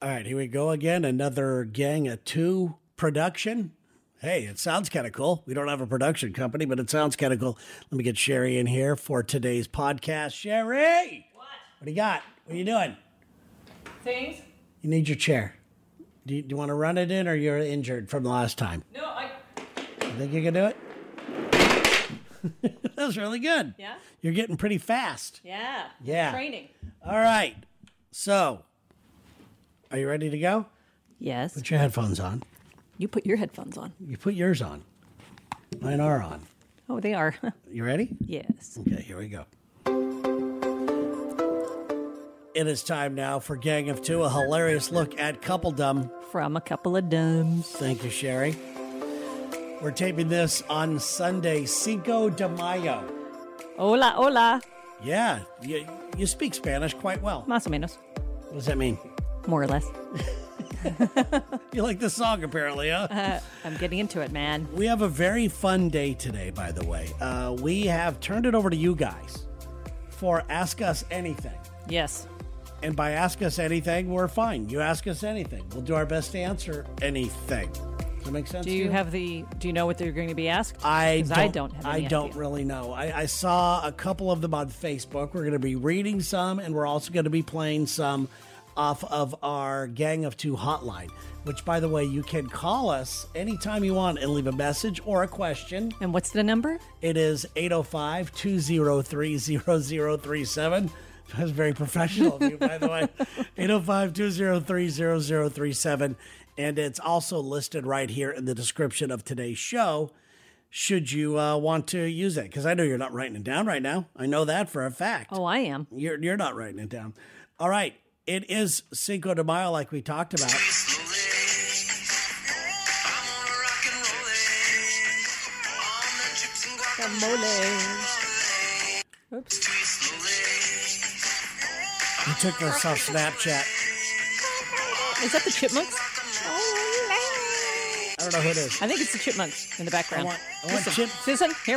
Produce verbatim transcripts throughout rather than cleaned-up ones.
All right, here we go again. Another Gang of Two production. Hey, it sounds kind of cool. We don't have a production company, but it sounds kind of cool. Let me get Sherry in here for today's podcast. Sherry! What? What do you got? What are you doing? Things? You need your chair. Do you, do you want to run it in, or you're injured from the last time? No, I... You think you can do it? That was really good. Yeah? You're getting pretty fast. Yeah. Yeah. Training. All right. So, are you ready to go? Yes. Put your headphones on. You put your headphones on. You put yours on. Mine are on. Oh, they are. You ready? Yes. Okay, here we go. It is time now for Gang of Two, a hilarious look at coupledom. From a couple of dumbs. Thank you, Sherry. We're taping this on Sunday, Cinco de Mayo. Hola, hola. Yeah, you, you speak Spanish quite well. Más o menos. What does that mean? More or less. You like this song, apparently, huh? Uh, I'm getting into it, man. We have a very fun day today, by the way. Uh, we have turned it over to you guys for Ask Us Anything. Yes. And by Ask Us Anything, we're fine. You ask us anything. We'll do our best to answer anything. Does that make sense Do to you you? have the, do you know what they're going to be asked? I 'Cause don't, I don't have any I don't idea. really know. I, I saw a couple of them on Facebook. We're going to be reading some, and we're also going to be playing some off of our Gang of Two hotline, which, by the way, you can call us anytime you want and leave a message or a question. And what's the number? It is eight oh five, two oh three, oh oh three seven. That's very professional of you, by the way. eight oh five, two oh three, oh oh three seven. And it's also listed right here in the description of today's show, should you uh, want to use it. Because I know you're not writing it down right now. I know that for a fact. Oh, I am. You're, you're not writing it down. All right. It is Cinco de Mayo, like we talked about. Oops. You took this off Snapchat. Is that the Chipmunks? I don't know who it is. I think it's the Chipmunks in the background. I want, I want Listen, chip. Listen, here.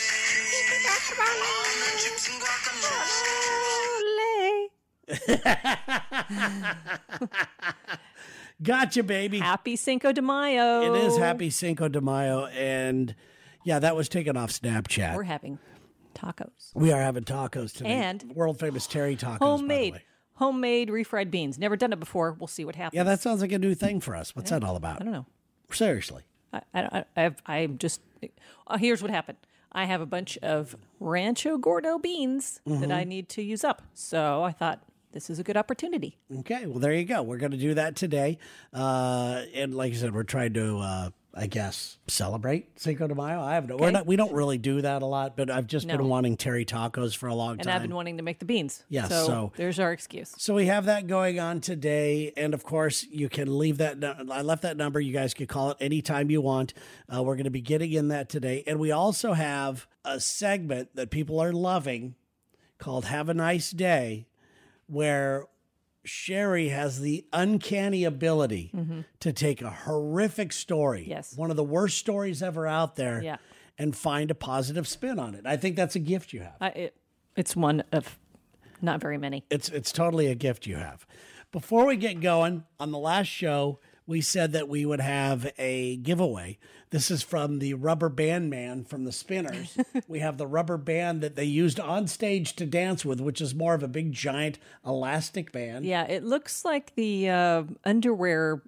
Gotcha, baby. Happy Cinco de Mayo. It is Happy Cinco de Mayo. And yeah, that was taken off Snapchat. We're having tacos. We are having tacos today. And world famous Terry tacos. Homemade. By the way. Homemade refried beans. Never done it before. We'll see what happens. Yeah, that sounds like a new thing for us. What's that all about? I don't know. Seriously. I, I, I, I'm just. Uh, here's what happened. I have a bunch of Rancho Gordo beans Mm-hmm. that I need to use up. So I thought this is a good opportunity. Okay, well, there you go. We're going to do that today. Uh, and like I said, we're trying to, uh, I guess, celebrate Cinco de Mayo. I have no, we're Okay. not, we don't really do that a lot, but I've just No. been wanting Terry tacos for a long And time. I've been wanting to make the beans. Yeah, So, so- there's our excuse. So we have that going on today, and of course, you can leave that. nu- I left that number. You guys can call it anytime you want. Uh, we're going to be getting in that today, and we also have a segment that people are loving called "Have a Nice Day," where Sherry has the uncanny ability to take a horrific story, Yes. one of the worst stories ever out there, Yeah. and find a positive spin on it. I think that's a gift you have. I, it, it's one of not very many. It's it's totally a gift you have. Before we get going, on the last show, we said that we would have a giveaway. This is from the rubber band man from the Spinners. We have the rubber band that they used on stage to dance with, which is more of a big, giant elastic band. Yeah, it looks like the uh, underwear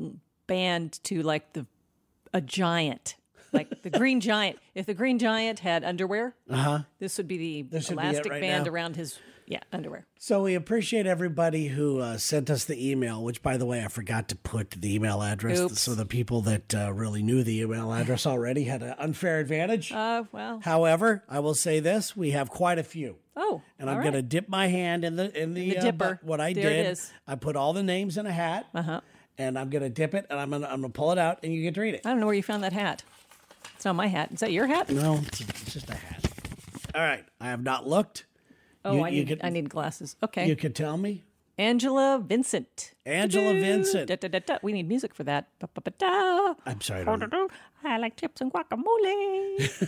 band to like the a giant, like the Green Giant. If the Green Giant had underwear, uh-huh. this would be the This would be it elastic right band now. around his yeah underwear. So we appreciate everybody who uh, sent us the email, which, by the way, I forgot to put the email address. Oops. So the people that uh, really knew the email address already had an unfair advantage. Uh, well, However, I will say this: we have quite a few. oh, And all I'm right. going to dip my hand in the in the, the uh, dipper. bu- what I There it did. is. I put all the names in a hat, Uh-huh. and I'm going to dip it, and I'm going to I'm going to pull it out, and you get to read it. I don't know where you found that hat. It's not my hat. Is that your hat? No, it's, it's just a hat. All right, I have not looked. Oh, You- I you need could- I need glasses. Okay, You could tell me. Angela Vincent. Angela Da-doo. Vincent. Da-da-da-da. We need music for that. Ba-ba-ba-da. I'm sorry. I don't know. Da-da-da. I like chips and guacamole.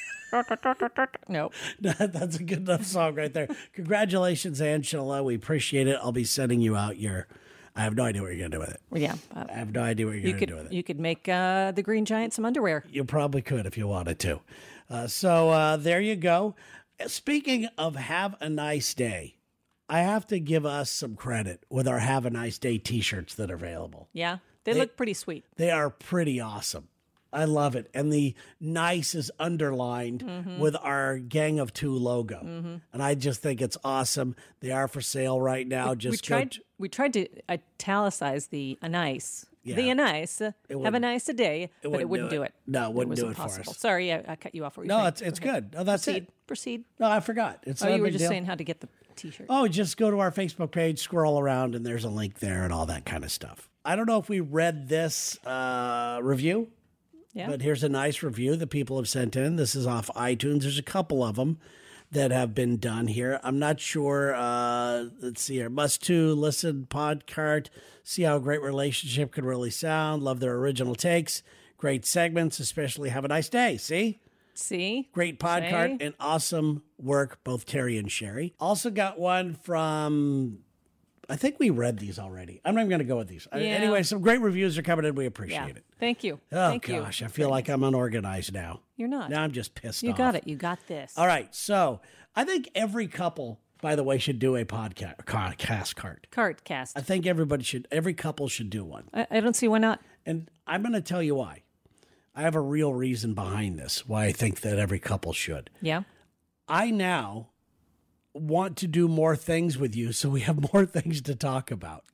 No. That's a good enough song right there. Congratulations, Angela. We appreciate it. I'll be sending you out your I have no idea what you're going to do with it. Well, yeah. Uh, I have no idea what you're you going to could do with it. you could make uh, the Green Giant some underwear. You probably could if you wanted to. Uh, so uh, there you go. Speaking of have a nice day, I have to give us some credit with our have a nice day t-shirts that are available. Yeah, they, they look pretty sweet. They are pretty awesome. I love it. And the nice is underlined mm-hmm. with our Gang of Two logo. Mm-hmm. And I just think it's awesome. They are for sale right now. We, just we tried to, we tried to italicize the a nice. Yeah. The a nice. Have a nice a day, it but it wouldn't do it. Do it. No, it wouldn't it do impossible. it for us. Sorry, I, I cut you off. What were you no, saying? it's it's Go good. No, that's Proceed. it. Proceed. No, I forgot. It's oh, not you a were big just deal. saying how to get the t-shirt. Oh, just go to our Facebook page, scroll around, and there's a link there and all that kind of stuff. I don't know if we read this uh, review. Yeah. But here's a nice review that people have sent in. This is off iTunes. There's a couple of them that have been done here. I'm not sure. Uh, let's see here. Must to listen podcast. See how a great relationship could really sound. Love their original takes. Great segments, especially have a nice day. See? See? Great podcast and awesome work, both Terry and Sherry. Also got one from... I think we read these already. I'm not even going to go with these. Yeah. Anyway, some great reviews are coming in. We appreciate Yeah. it. Thank you. Oh, Thank gosh. you. I feel like I'm unorganized now. You're not. Now I'm just pissed You off. got it. You got this. All right. So I think every couple, by the way, should do a podcast podcast cart. Cart cast. I think everybody should, every couple should do one. I, I don't see why not. And I'm going to tell you why. I have a real reason behind this, why I think that every couple should. Yeah. I now want to do more things with you so we have more things to talk about.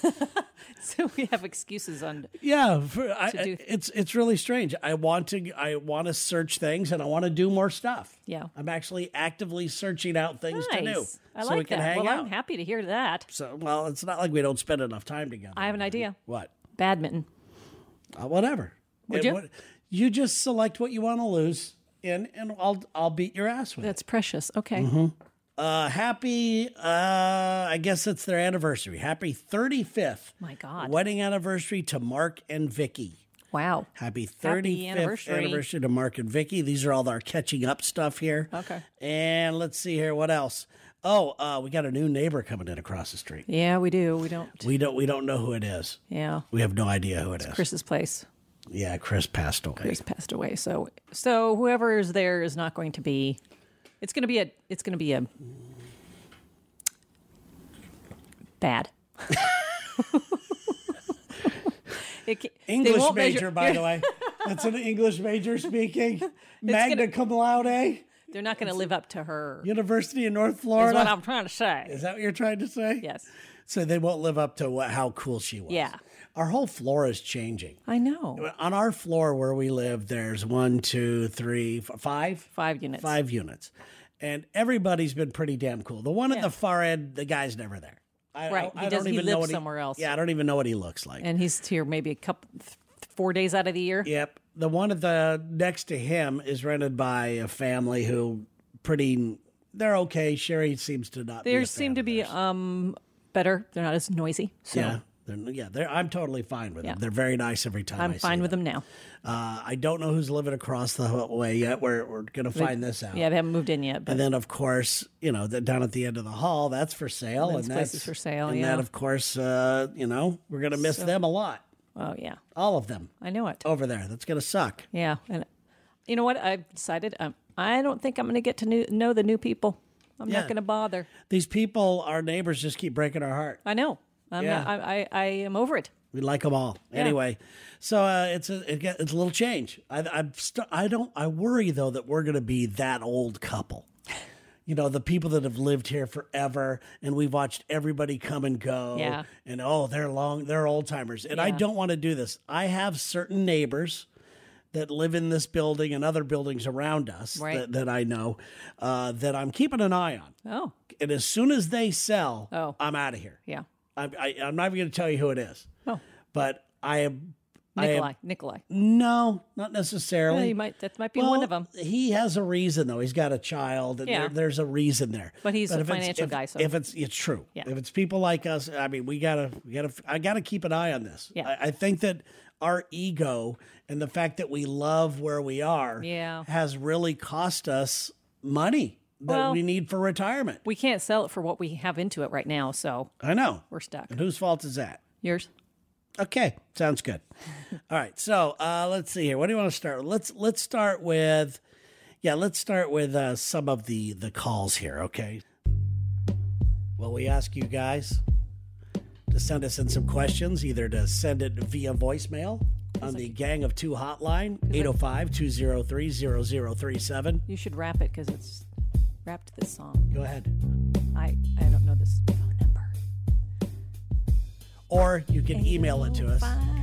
So we have excuses on. Yeah, for, I, do- it's it's really strange. I want to I want to search things and I want to do more stuff. Yeah. I'm actually actively searching out things Nice. to do. I so like we can that. hang Well, out. I'm happy to hear that. So well, it's not like we don't spend enough time together. I have an idea. What? Badminton. Uh, whatever. Would And you? what- you just select what you want to lose, and and I'll I'll beat your ass with it. That's precious. Okay. Mm-hmm. Uh, happy, uh, I guess it's their anniversary. Happy thirty-fifth. My God. Wedding anniversary to Mark and Vicky. Wow. Happy thirty-fifth anniversary. anniversary to Mark and Vicky. These are all our catching up stuff here. Okay. And let's see here. What else? Oh, uh, we got a new neighbor coming in across the street. Yeah, we do. We don't. We don't, we don't know who it is. Yeah. We have no idea who it is. Chris's place. Yeah, Chris passed away. Chris passed away. So, so whoever is there is not going to be. It's going to be a. It's going to be a. Bad. It ca- they English won't major, measure- by the way. That's an English major speaking. Magna gonna- cum laude. They're not going to live up to her. University of North Is Florida. what I'm trying to say. Is that what you're trying to say? Yes. So they won't live up to what, how cool she was. Yeah. Our whole floor is changing. I know. On our floor where we live, there's one, two, three, f- five, Five units. five units, and everybody's been pretty damn cool. The one at the far end, the guy's never there. I, Right. I, He I does- don't he even know lives what somewhere else. Yeah, I don't even know what he looks like. And he's here maybe a couple, th- four days out of the year. Yep. The one at the next to him is rented by a family who pretty. They're okay. Sherry seems to not. They be a seem fan to of be theirs. um better. They're not as noisy. So Yeah. They're, yeah, they're, I'm totally fine with Yeah. them. They're very nice every time. I'm I fine see with them now. Uh, I don't know who's living across the way yet. We're we're gonna find this out. Yeah, they haven't moved in yet. But And then, of course, you know, the, down at the end of the hall, that's for sale. Lynn's and place that's is for sale, And yeah. that, of course, uh, you know, we're gonna miss them a lot. oh yeah, All of them I know it. over there. That's gonna suck. Yeah, and you know what? I've decided um, I don't think I'm going to get to new, know the new people. I'm Yeah. not going to bother. These people, our neighbors, just keep breaking our heart. I know. I'm Yeah. not, I, I I am over it. We like them all. Anyway, so uh, it's a it, get- it's a little change. I I'm st- I don't I worry though that we're gonna be that old couple. You know, the people that have lived here forever, and we've watched everybody come and go. Yeah. And oh, they're long, they're old timers, and I Yeah. don't want to do this. I have certain neighbors that live in this building and other buildings around us Right. that, that I know uh, that I'm keeping an eye on. Oh, And as soon as they sell, Oh. I'm out of here. yeah. I, I, I'm not even going to tell you who it is. Oh, But I am. I am Nikolai. Nikolai. no, not necessarily. Well, you might. That might be Well, one of them. He has a reason, though. He's got a child, and Yeah. there, there's a reason there. But he's a if it's- financial if- guy, so- if it's it's true. Yeah. If it's people like us, I mean, we gotta we gotta I gotta keep an eye on this. Yeah. I, I think that our ego and the fact that we love where we are, Yeah. has really cost us money that Well- we need for retirement. We can't sell it for what we have into it right now, so I know. we're stuck. And whose fault is that? Yours? Okay, sounds good. All right, so uh, let's see here. What do you want to start with? Let's let's start with, yeah, let's start with uh, some of the the calls here. Okay. Well, we ask you guys to send us in some questions, either to send it via voicemail on the Gang of Two hotline, eight oh five, two oh three, oh oh three seven. You should rap it because it's rapped this song. Go ahead. I, I don't know this phone number. Or you can email it to us.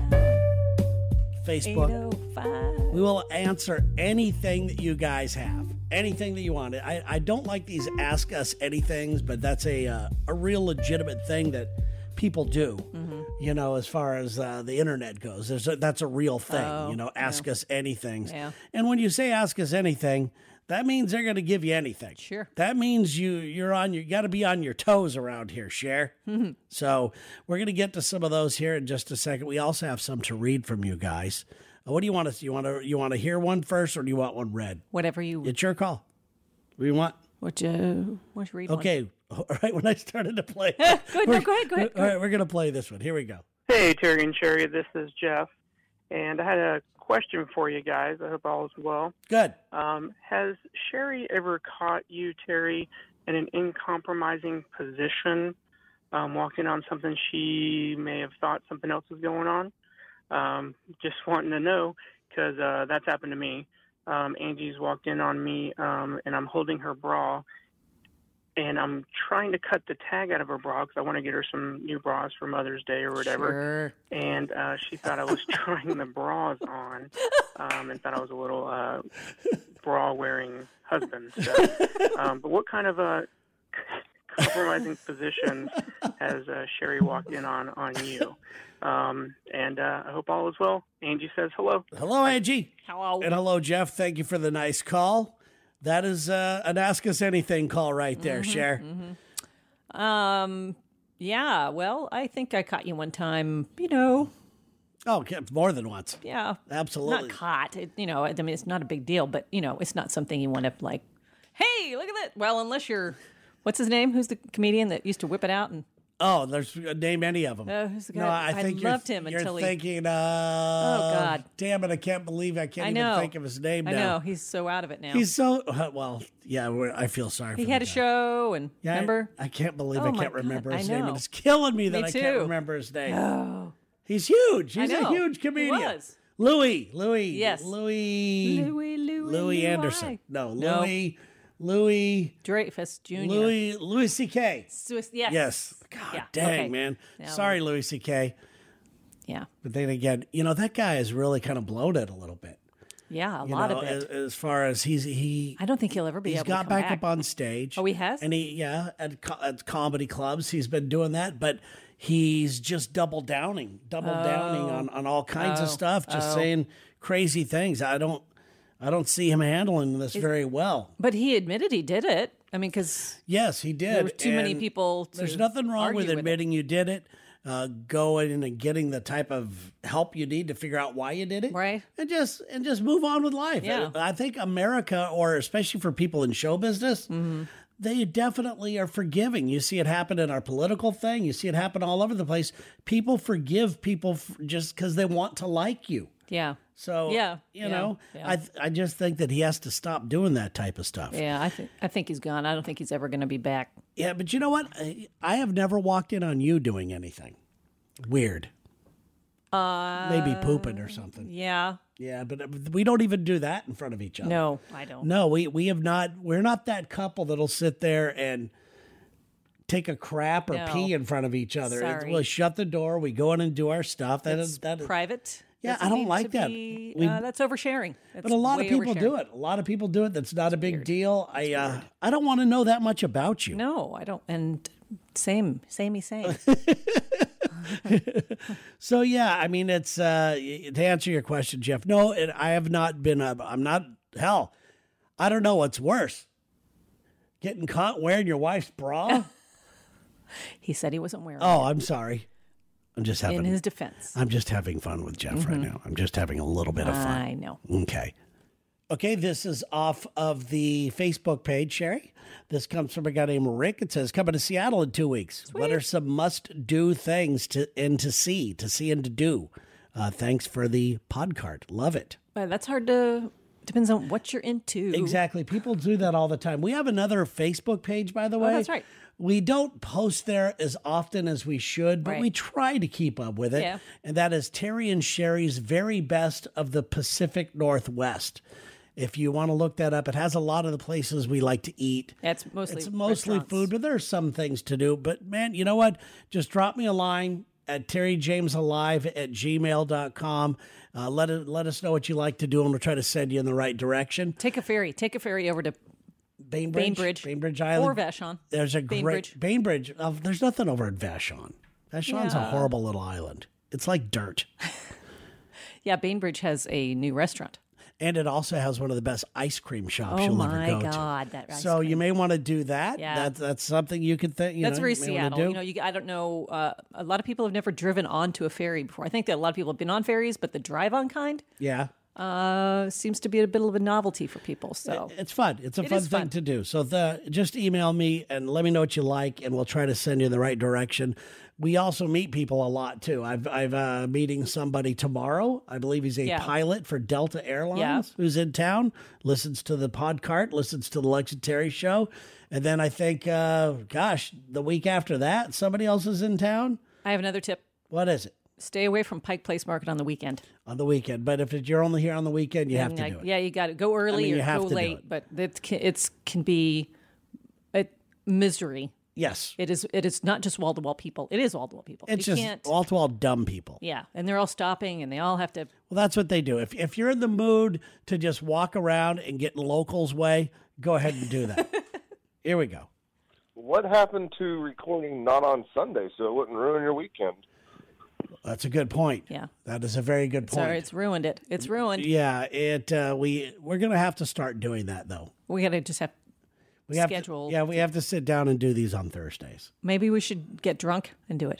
Facebook. eight oh five We will answer anything that you guys have. Anything that you want. I, I don't like these ask us anythings, but that's a uh, a real legitimate thing that people do, mm-hmm. you know, as far as uh, the internet goes. There's a, that's a real thing, oh, you know, ask yeah. us anything. Yeah. And when you say ask us anything, that means they're going to give you anything. Sure. That means you, you're on, you got to be on your toes around here, Cher. Mm-hmm. So we're going to get to some of those here in just a second. We also have some to read from you guys. Uh, what do you want to, you want to, you want to hear one first, or do you want one read? Whatever you... It's your call. What do you want? What you, what you read Okay. one? All right, when I started to play. go, ahead, no, go ahead, go ahead. Go All right, ahead. we're going to play this one. Here we go. Hey, Terry and Sherry, this is Jeff, and I had a question for you guys. I hope all is well. Good. Um, has Sherry ever caught you, Terry, in an uncompromising position, um, walking on something she may have thought something else was going on? Um, just wanting to know, because uh, that's happened to me. Um, Angie's walked in on me, um, and I'm holding her bra, and I'm trying to cut the tag out of her bra because I want to get her some new bras for Mother's Day or whatever. Sure. And uh, she thought I was trying the bras on, um, and thought I was a little uh, bra-wearing husband. So, um, but what kind of a compromising position has uh, Sherry walked in on on you? Um, and uh, I hope all is well. Angie says hello. Hello, Angie. Hello. And hello, Jeff. Thank you for the nice call. That is uh, an Ask Us Anything call right there, mm-hmm, Cher. Mm-hmm. Um, yeah, well, I think I caught you one time, you know. Oh, okay, more than once. Yeah. Absolutely. Not caught. It, you know, I mean, it's not a big deal, but, you know, it's not something you want to, like, hey, look at that. Well, unless you're, what's his name? Who's the comedian that used to whip it out and... Oh, there's name any of them. Uh, who's the guy? No, I I think loved you're, him you're until he- thinking, uh, Oh, God. damn it, I can't believe I can't I even know. think of his name I now. know. He's so out of it now. He's so, uh, well, yeah, we're, I feel sorry he for had the a guy. show and, Yeah, remember? I, I can't believe Oh, I my can't remember God, his I name. know. And it's killing me that Me I can't too. remember his name. Oh. He's huge. He's I a know. huge comedian. He was. Louis, Louis, Yes. Louis, Louis, Louis, Louis Anderson. No, No. Louis, Louis, Dreyfus Junior Louis, Louis C K. Swiss, yes. Yes. God Yeah, dang, okay. man. Yeah, Sorry, Louis C K. Yeah. But then again, you know, that guy is really kind of bloated a little bit. Yeah, a You lot know, of as, it. as far as he's he I don't think he'll ever be he's able got to come back, back. up on stage. Oh, he has? And he yeah, at, co- at comedy clubs, he's been doing that, but he's just double downing, double Oh. downing on, on all kinds of Oh. stuff, just Oh. saying crazy things. I don't I don't see him handling this very well. But he admitted he did it. I mean, because Yes, he did. there were too many and people to There's nothing wrong argue with it. admitting you did it. Uh, going and getting the type of help you need to figure out why you did it, Right. And just and just move on with life. Yeah. I think America, or especially for people in show business, Mm-hmm. they definitely are forgiving. You see it happen in our political thing. You see it happen all over the place. People forgive people f- just because they want to like you. Yeah. So Yeah, you yeah, know, yeah. I th- I just think that he has to stop doing that type of stuff. Yeah, I think I think he's gone. I don't think he's ever going to be back. Yeah, but you know what? I, I have never walked in on you doing anything weird. Uh, Maybe pooping or something. Yeah. Yeah, but we don't even do that in front of each other. No, I don't. No, we we have not. We're not that couple that'll sit there and take a crap or No. pee in front of each other. Sorry. We'll shut the door. We go in and do our stuff. That It's is that. Is, private. Yeah, Doesn't I don't need like to that. be- We- uh, that's oversharing. That's but a lot of way people do oversharing. it. A lot of people do it. That's not a big deal. I uh, I don't want to know that much about you. No, I don't. And same, samey, same. So yeah, I mean, it's uh, to answer your question, Jeff. No, it, I have not been. Uh, I'm not. Hell, I don't know what's worse: getting caught wearing your wife's bra. He said he wasn't wearing Oh, I'm sorry. I'm just it having. in his defense. I'm just having fun with Jeff right now. I'm just having a little bit of fun. I know. Okay. Okay, this is off of the Facebook page, Sherry. This comes from a guy named Rick. It says, coming to Seattle in two weeks. Sweet. What are some must-do things to and to see, to see and to do? Uh, thanks for the pod card. Love it. Well, that's hard to, depends on what you're into. Exactly. People do that all the time. We have another Facebook page, by the way. Oh, that's right. We don't post there as often as we should, but Right. we try to keep up with it. Yeah. And that is Terry and Sherry's Very Best of the Pacific Northwest. If you want to look that up, it has a lot of the places we like to eat. It's mostly It's mostly restaurants. food, but there are some things to do. But man, you know what? Just drop me a line at terryjamesalive at gmail dot com. Uh, let it, let us know what you like to do, and we'll try to send you in the right direction. Take a ferry. Take a ferry over to Bainbridge, Bainbridge. Bainbridge Island, or Vashon. There's a Bainbridge. great Bainbridge. Oh, there's nothing over at Vashon. Vashon's a Yeah. horrible little island. It's like dirt, Yeah, Bainbridge has a new restaurant. and it also has one of the best ice cream shops Oh you'll my ever go God, that to. ice So you cream. may want to do that. Yeah. That's that's something you could think. You That's know, very you may wanna Seattle. do. You know, you, I don't know. Uh, a lot of people have never driven onto a ferry before. I think that a lot of people have been on ferries, but the drive-on kind yeah. uh, seems to be a bit of a novelty for people. So It's fun. It's a It fun is thing fun. to do. So the, just email me and let me know what you like, and we'll try to send you in the right direction. We also meet people a lot too. I've I've uh, meeting somebody tomorrow. I believe he's a Yeah. pilot for Delta Airlines Yeah. who's in town. Listens to the podcast, listens to the Lex and Terry show, and then I think, uh, gosh, the week after that, somebody else is in town. I have another tip: What is it? stay away from Pike Place Market on the weekend. On the weekend, but if you're only here on the weekend, you have And, to uh, do it. Yeah, you got to go early I mean, you or have go to do late, it. but it can, it's can be a misery. Yes, It is. It is not just wall to wall people. It is wall to wall people. it's you just can't. all to all dumb people. Yeah, and they're all stopping, and they all have to. Well, that's what they do. If if you're in the mood to just walk around and get in locals' way, go ahead and do that. Here we go. What happened to recording not on Sunday so it wouldn't ruin your weekend? That's a good point. Yeah. That is a very good point. Sorry, it's ruined it. It's ruined. Yeah, it. Uh, we we're gonna have to start doing that though. We got to just have. We have Schedule. To, yeah, we have to sit down and do these on Thursdays. Maybe we should get drunk and do it.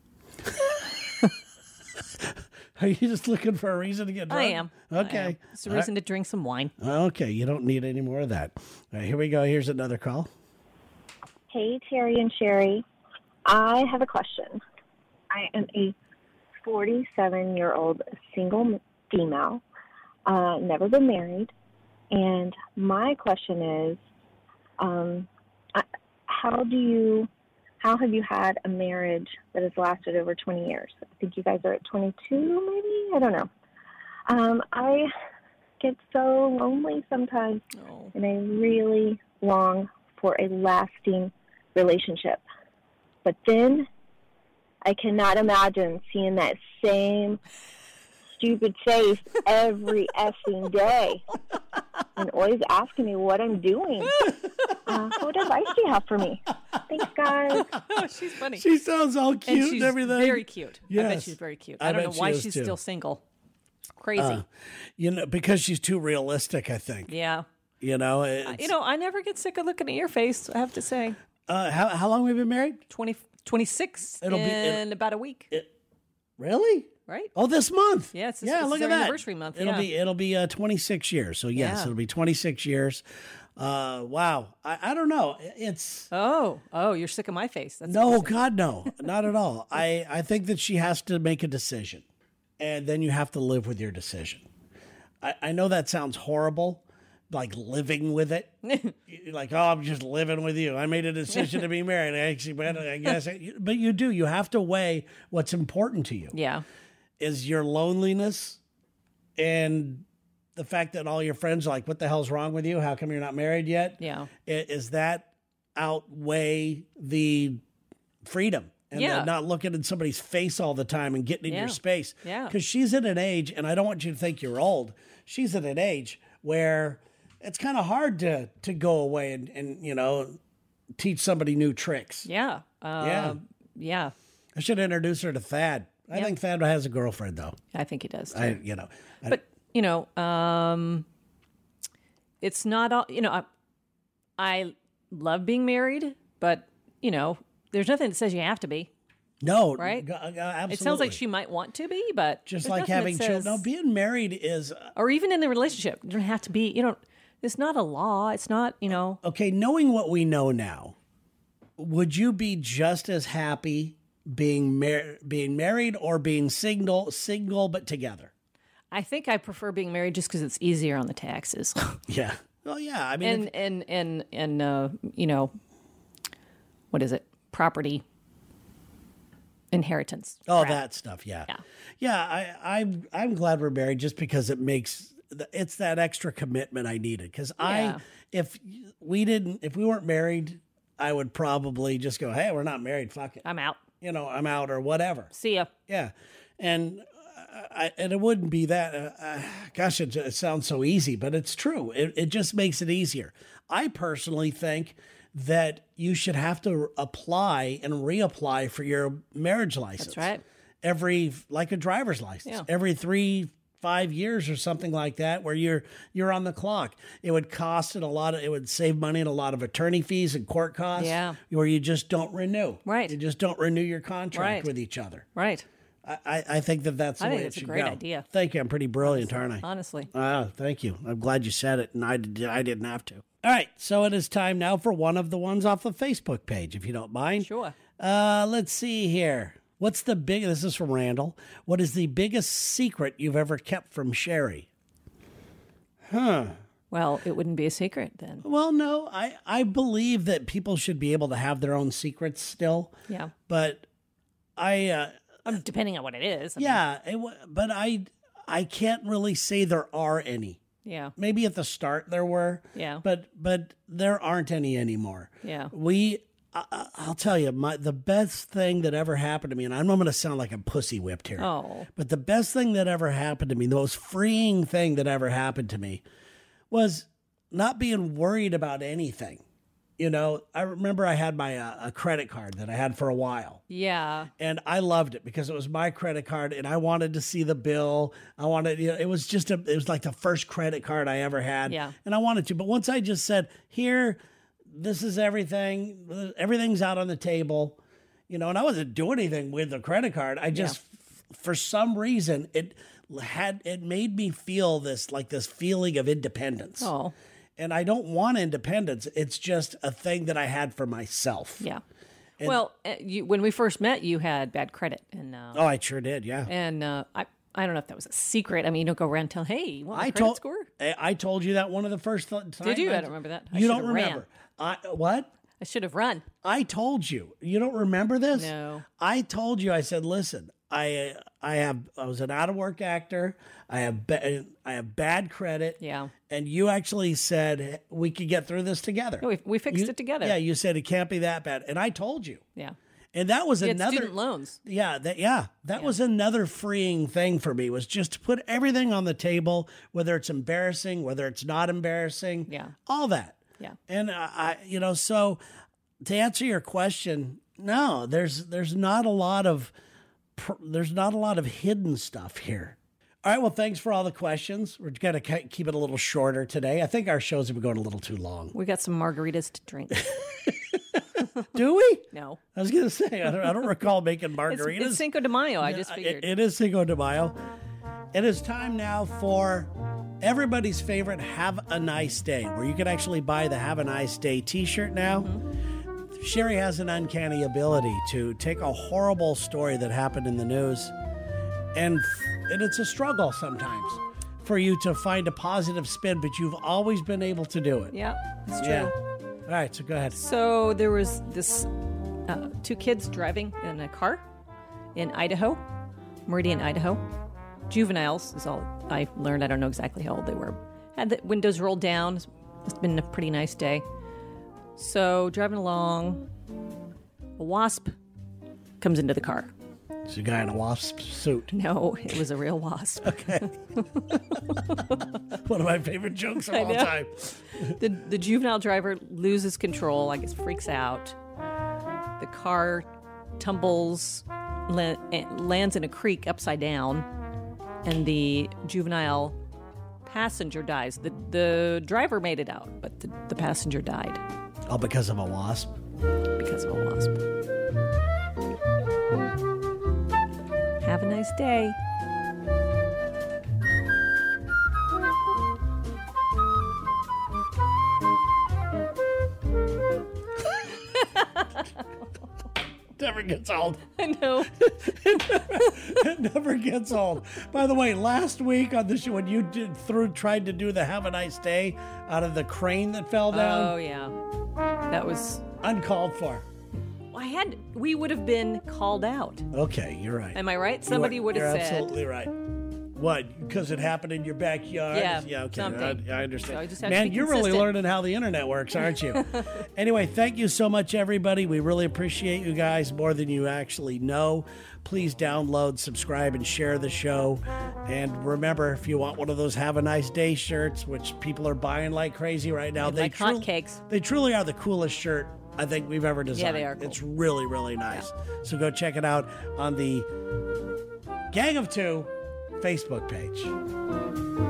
Are you just looking for a reason to get drunk? I am. Okay. I am. It's a reason to drink some wine. Okay, you don't need any more of that. All right, here we go. Here's another call. Hey, Terry and Sherry. I have a question. I am a forty-seven-year-old single female, uh, never been married, and my question is, um, I- how do you, how have you had a marriage that has lasted over twenty years? I think you guys are at twenty-two, maybe? I don't know. Um, I get so lonely sometimes, Oh. and I really long for a lasting relationship. But then I cannot imagine seeing that same stupid face every effing day and always asking me what I'm doing. Uh, what advice do you have for me? Thanks, guys. Oh, she's funny. She sounds all cute and and, she's everything. very cute. I bet Yes. she's very cute. I I, don't bet know she why is, she's too. still single. Crazy. Uh, you know, because she's too realistic. I think. yeah. You know. It's, You know, I never get sick of looking at your face, I have to say. Uh, how how long have we been married? twenty, twenty-six It'll in be- it'll- about a week, Really? right? Oh, this month. Yeah, it's- yeah. this Look is at our that. anniversary month, It'll yeah. be it'll be uh, twenty-six years. So yes, Yeah. it'll be twenty-six years. Uh, wow. I, I don't know. It's Oh, oh, you're sick of my face. That's no, interesting. God, no, not at all. I I think that she has to make a decision, and then you have to live with your decision. I, I know that sounds horrible, like living with it. You're like, oh, I'm just living with you. I made a decision to be married. I actually, but I guess, but you do. You have to weigh what's important to you. Yeah. Is your loneliness and the fact that all your friends are like, what the hell's wrong with you? How come you're not married yet? Yeah. I- Is that outweigh the freedom and Yeah. the not looking in somebody's face all the time and getting in Yeah. your space? Yeah. Because she's at an age, and I don't want you to think you're old. She's at an age where it's kind of hard to to go away and, and you know, teach somebody new tricks. Yeah. Uh, Yeah. Yeah. I should introduce her to Thad. I Yep. think Thad has a girlfriend though. I think he does. Too. I, you know, I- But you know, um, it's not all. You know, I, I love being married, but you know, there's nothing that says you have to be. No, Right? g- g- absolutely. It sounds like she might want to be, but just there's like nothing that having children. says- No, being married is or even in the relationship, you don't have to be. You don't. It's not a law. It's not. You know. okay. Knowing what we know now, would you be just as happy being mar- being married or being single, single but together? I think I prefer being married just because it's easier on the taxes. Yeah. Well, yeah. I mean, and, if- and and and uh, you know, what is it? Property, inheritance. oh, crap. that stuff. Yeah. Yeah. Yeah. I, I'm I'm glad we're married just because it makes it's that extra commitment I needed. Because Yeah. I, if we didn't, if we weren't married, I would probably just go, hey, we're not married. Fuck it. I'm out. You know, I'm out or whatever. See ya. Yeah, and I, and it wouldn't be that. Uh, uh, gosh, it, it sounds so easy, but it's true. It, it just makes it easier. I personally think that you should have to apply and reapply for your marriage license. That's right. Every like a driver's license. Yeah. Every three. Five years or something like that, where you're you're on the clock. It would cost it a lot of. It would save money and a lot of attorney fees and court costs. Yeah. Where you just don't renew. Right. You just don't renew your contract Right. with each other. Right. I, I I think that that's the I way think it it's a should great go. idea. Thank you. I'm pretty brilliant, aren't I? Honestly. Ah, thank you. I'm glad you said it, and I did, I didn't have to. All right, so it is time now for one of the ones off the Facebook page, if you don't mind. Sure. Uh, let's see here. What's the big? This is from Randall. What is the biggest secret you've ever kept from Sherry? Huh. Well, it wouldn't be a secret then. Well, no, I I believe that people should be able to have their own secrets still. Yeah. But I. Uh, Um, depending on what it is. I mean, Yeah, it, wa- but I I can't really say there are any. yeah. Maybe at the start there were. Yeah. But but there aren't any anymore. Yeah. We I, I- I'll tell you, my the best thing that ever happened to me, and I'm going to sound like I'm pussy whipped here. Oh. But the best thing that ever happened to me, the most freeing thing that ever happened to me, was not being worried about anything. You know, I remember I had my uh, a credit card that I had for a while. Yeah. And I loved it because it was my credit card and I wanted to see the bill. I wanted, you know, it was just a, it was like the first credit card I ever had. Yeah. And I wanted to. But once I just said, here, this is everything, everything's out on the table, you know, and I wasn't doing anything with the credit card. I just, f- for some reason, it had, it made me feel this, like this feeling of independence. Oh. And I don't want independence. It's just a thing that I had for myself. Yeah. well, uh, you, when we first met, you had bad credit, and uh, Oh, I sure did. Yeah. and uh, I I don't know if that was a secret. I mean, you don't go around and tell, hey, you want my I credit told score? I I told you that one of the first th- times. Did you? I don't remember that. I You don't should've ran. remember. I what? I should have run. I told you. You don't remember this? No. I told you. I said, listen. I I have I was an out of work actor. I have ba- I have bad credit. Yeah. And you actually said we could get through this together. No, we, we fixed You- it together. Yeah, you said it can't be that bad, and I told you. Yeah. And that was You had another student loans. Yeah, that yeah, that was another freeing thing for me, was just to put everything on the table, whether it's embarrassing, whether it's not embarrassing, Yeah. all that. Yeah. And I, I you know, so to answer your question, no, there's there's not a lot of pr- there's not a lot of hidden stuff here. All right, well, thanks for all the questions. We're going to keep it a little shorter today. I think our shows have been going a little too long. We got some margaritas to drink. Do we? No. I was going to say, I don't, I don't recall making It's, margaritas. it's Cinco de Mayo. I just It- figured. it is Cinco de Mayo. It is time now for everybody's favorite Have a Nice Day, where you can actually buy the Have a Nice Day t-shirt now. Mm-hmm. Sherry has an uncanny ability to take a horrible story that happened in the news, and, and it's a struggle sometimes for you to find a positive spin, but you've always been able to do it. Yeah, that's true. Yeah. All right, so go ahead. So there was this uh, two kids driving in a car in Idaho, Meridian, Idaho. Juveniles is all I learned. I don't know exactly how old they were. Had the windows rolled down. It's been a pretty nice day. So driving along, a wasp comes into the car. It's a guy in a wasp suit. No, it was a real wasp. One of my favorite jokes of I all know. time. The, the juvenile driver loses control, I guess freaks out. The car tumbles, la- eh, lands in a creek upside down, and the juvenile passenger dies. The, the driver made it out, but the, the passenger died All because of a wasp. because of a wasp. Have a nice day. Never gets old. I know. It never gets old. By the way, last week on the show, when you did through tried to do the "Have a Nice Day" out of the crane that fell down, Oh, yeah. That was... uncalled for. I had... We would have been called out. Okay, you're right. Am I right? Somebody You are- would have you're said... absolutely right. What? Because it happened in your backyard? Yeah, Yeah. Okay. something. I, I understand. So I just have to Man, be you're really consistent. learning how the internet works, aren't you? Anyway, thank you so much, everybody. We really appreciate you guys more than you actually know. Please download, subscribe, and share the show. And remember, if you want one of those "Have a Nice Day" shirts, which people are buying like crazy right now, Like tru- hotcakes. They truly are the coolest shirt I think we've ever designed. they are cool. It's really, really nice. So go check it out on the Gang of Two Facebook page.